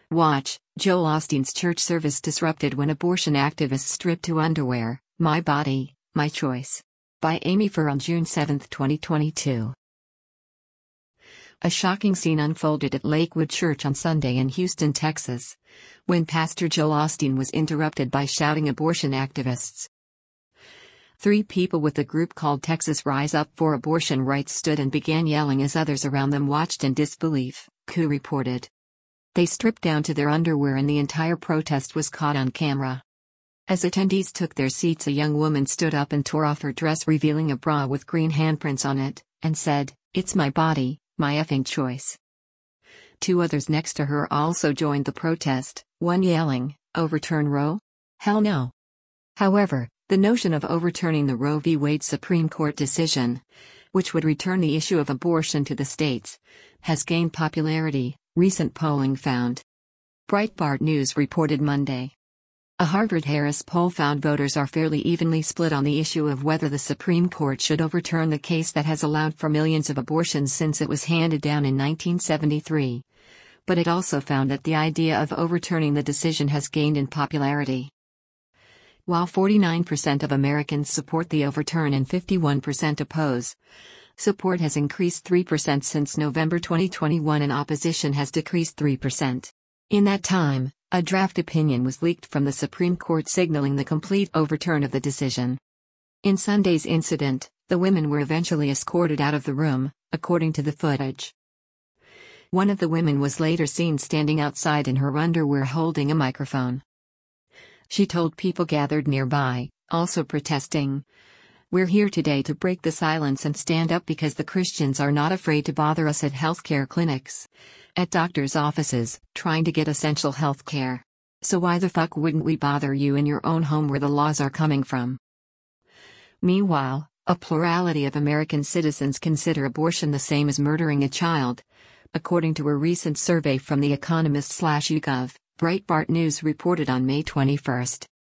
Watch, Joel Osteen's church service disrupted when abortion activists stripped to underwear. My Body, My Choice. By Amy Farrell, June 7, 2022. A shocking scene unfolded at Lakewood Church on Sunday in Houston, Texas, when Pastor Joel Osteen was interrupted by shouting abortion activists. 3 people with the group called Texas Rise Up for Abortion Rights stood and began yelling as others around them watched in disbelief, CUE reported. They stripped down to their underwear and the entire protest was caught on camera. As attendees took their seats, a young woman stood up and tore off her dress, revealing a bra with green handprints on it, and said, "It's my body, my effing choice." 2 others next to her also joined the protest, one yelling, "Overturn Roe? Hell no." However, the notion of overturning the Roe v. Wade Supreme Court decision, which would return the issue of abortion to the states, has gained popularity, recent polling found. Breitbart News reported Monday. A Harvard-Harris poll found voters are fairly evenly split on the issue of whether the Supreme Court should overturn the case that has allowed for millions of abortions since it was handed down in 1973. But it also found that the idea of overturning the decision has gained in popularity. While 49% of Americans support the overturn and 51% oppose, support has increased 3% since November 2021 and opposition has decreased 3%. In that time, a draft opinion was leaked from the Supreme Court signaling the complete overturn of the decision. In Sunday's incident, the women were eventually escorted out of the room, according to the footage. One of the women was later seen standing outside in her underwear holding a microphone. She told people gathered nearby, also protesting, "We're here today to break the silence and stand up because the Christians are not afraid to bother us at healthcare clinics, at doctors' offices, trying to get essential health care. So why the fuck wouldn't we bother you in your own home where the laws are coming from?" Meanwhile, a plurality of American citizens consider abortion the same as murdering a child, according to a recent survey from The Economist/YouGov, Breitbart News reported on May 21.